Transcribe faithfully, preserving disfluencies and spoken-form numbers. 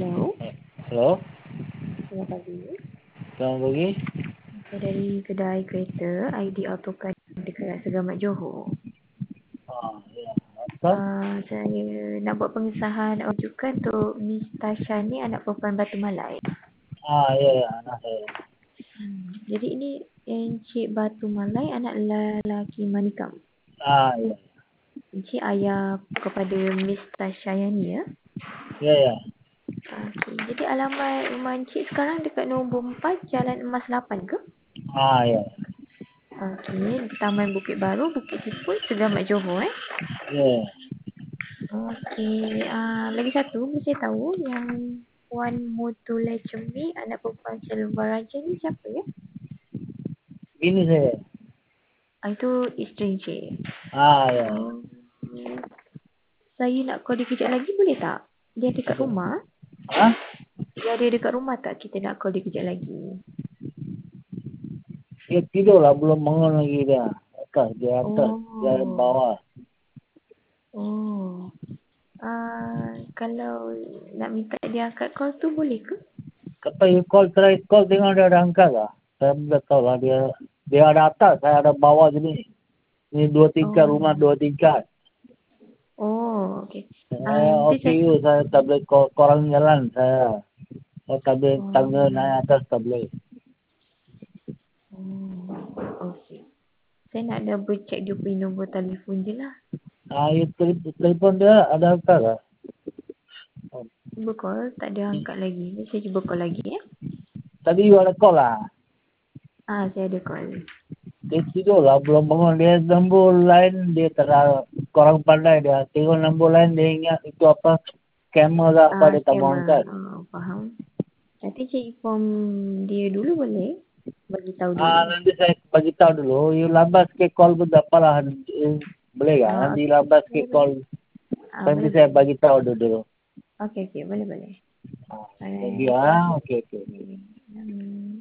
Hello, Hello, selamat pagi. selamat pagi. Saya dari kedai kereta I D Autocad dekat Segamat Johor. Ah, ya. Apa? Uh, saya nak buat pengesahan rujukan untuk Miss Tasha ni anak perempuan Batu Malai. Ah, ya, ya, anak saya. Hmm. Jadi ini Encik Batu Malai anak lelaki Manikam. Ah, ya, Encik ayah kepada Miss Tasha yang ni ya. ya, ya. Okey. Jadi alamat rumah Encik sekarang dekat nombor empat Jalan Emas lapan ke? Ah, ya, Okey, Taman Bukit Baru, Bukit Sipul, Segamat Johor eh. ya. Okey, ah lagi satu boleh saya tahu yang Puan Muthulecemi anak perempuan Selvaraja ni siapa ya? Ini saya. Ah, itu isteri Encik. Ah, ya. Oh. Saya nak call dia kejap lagi boleh tak? Dia dekat Apa? rumah. Ah? Dia ada dekat rumah tak? Kita nak call dia kejap lagi. Dia tidur lah, belum bangun lagi dia. Atas, dia atas, dia Oh. bawah. Oh. Ah, kalau nak minta dia angkat call tu boleh ke? Kata you call, try call, tengok dia ada angkat lah. Saya tidak tahu lah, dia dia ada atas, saya ada bawah sini. Ini dua tingkat, Oh. rumah dua tingkat. Oh, okey. Ah, Saya nanti okay saya you, saya tak boleh call, korang jalan, saya. Saya tak boleh tangga Oh. naik atas, tak boleh. Oh, okey. Saya nak double check dia punya nombor telefon je lah. Ah, you telefon, telefon dia ada angkat lah. Cuba call, tak ada angkat lagi. Saya cuba call lagi ya. Tadi you ada call lah. Ah, saya ada call. Dia tidur lah, belum bangun. Dia nombor lain, dia terang, korang pandai dia. Tengok nombor lain, dia ingat itu apa, scammer lah apa, Ah, dia tak mau scammer. angkat. Oh, faham. Nanti saya inform dia dulu boleh? Bagi tahu Ah, dulu. nanti saya bagi tahu dulu. You lambat sikit call pun tak apalah. You boleh tak? Ah, Nanti okey. lambat Boleh, sikit boleh. call. Ah, Nanti boleh, saya boleh. bagi tahu dulu. Okey, okey. Boleh, boleh. Ah, jadi Alright. Terima ah, kasih. okey, okey. Hmm.